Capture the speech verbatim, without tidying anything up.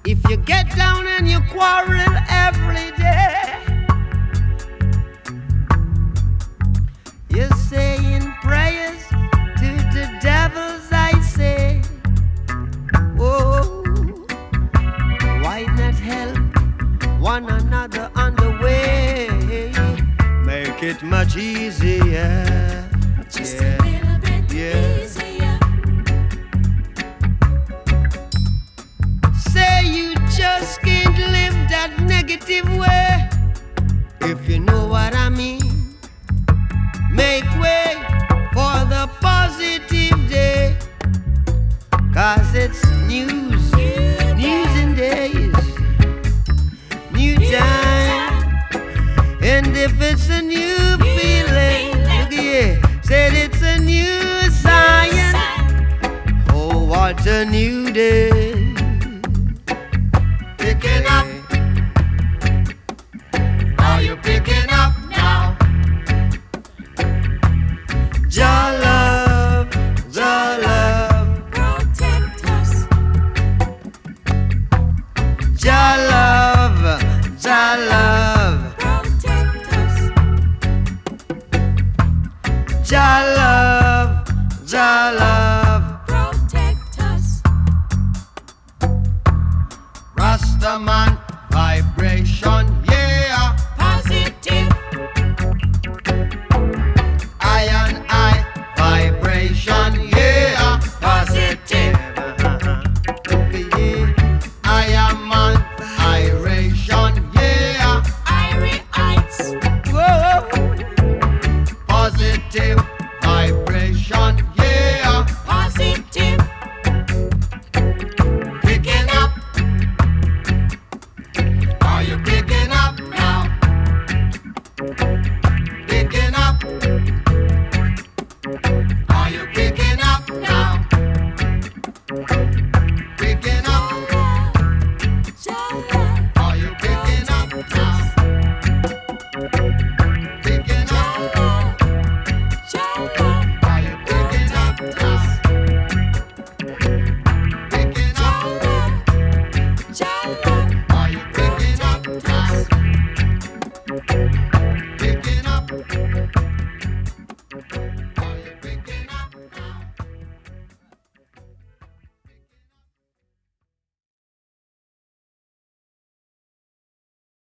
If you get down and you quarrel every day, you're saying prayers to the devils, I say. Oh, why not help one another on the way? Make it much easier. Just Yeah. a little bit Yeah. easier. Say you just can't live that negative way. If you know what I mean, make way for the positive day. Cause it's news, news and days, new time. And if it's a new feeling, look here, said it's a new science. Oh, what a new day. Picking up. Are you picking up now? Jah love, Jah love, Protect us. Jah love, Jah love, Protect us. Jah love, Jah love. Protect us. Rastaman vibration.